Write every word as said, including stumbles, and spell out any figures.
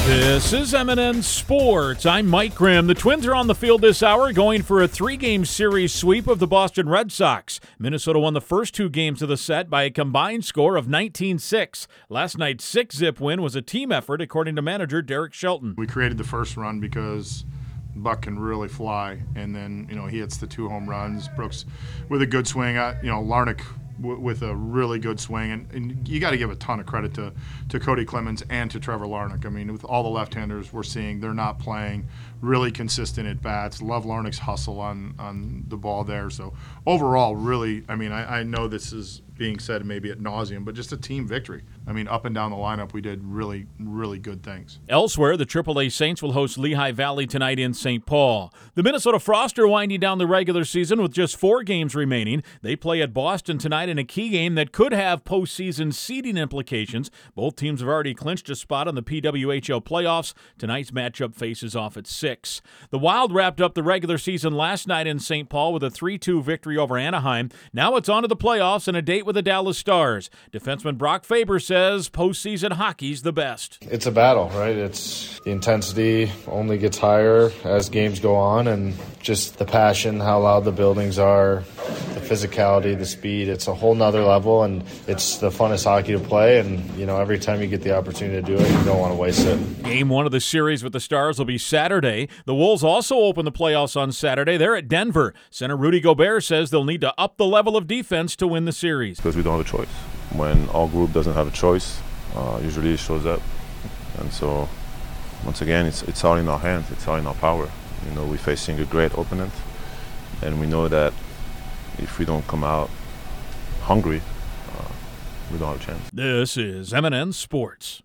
This is M and N Sports. I'm Mike Grimm. The Twins are on the field this hour going for a three-game series sweep of the Boston Red Sox. Minnesota won the first two games of the set by a combined score of nineteen six. Last night's six-zip win was a team effort, according to manager Derek Shelton. We created the first run because Buck can really fly, and then, you know, he hits the two home runs. Brooks with a good swing. I, you know, Larnach w- with a really good swing, and, and you got to give a ton of credit to, to Cody Clemens and to Trevor Larnach. I mean, with all the left-handers we're seeing, they're not playing really consistent at bats. Love Larnach's hustle on on the ball there. So overall, really, I mean, I, I know this is being said maybe ad nauseum, but just a team victory. I mean, up and down the lineup, we did really, really good things. Elsewhere, the triple A Saints will host Lehigh Valley tonight in Saint Paul. The Minnesota Frost are winding down the regular season with just four games remaining. They play at Boston tonight in a key game that could have postseason seeding implications. Both teams have already clinched a spot on the P W H L playoffs. Tonight's matchup faces off at six. The Wild wrapped up the regular season last night in Saint Paul with a three two victory over Anaheim. Now it's on to the playoffs and a date with the Dallas Stars. Defenseman Brock Faber says postseason hockey's the best. It's a battle, right? It's the intensity only gets higher as games go on, and just the passion, how loud the buildings are, the physicality, the speed. It's a whole nother level, and it's the funnest hockey to play. And, you know, every time you get the opportunity to do it, you don't want to waste it. Game one of the series with the Stars will be Saturday. The Wolves also open the playoffs on Saturday. They're at Denver. Center Rudy Gobert says they'll need to up the level of defense to win the series. Because we don't have a choice. When our group doesn't have a choice, uh, usually it shows up. And so, once again, it's it's all in our hands. It's all in our power. You know, we're facing a great opponent, and we know that if we don't come out hungry, uh, we don't have a chance. This is M and N Sports.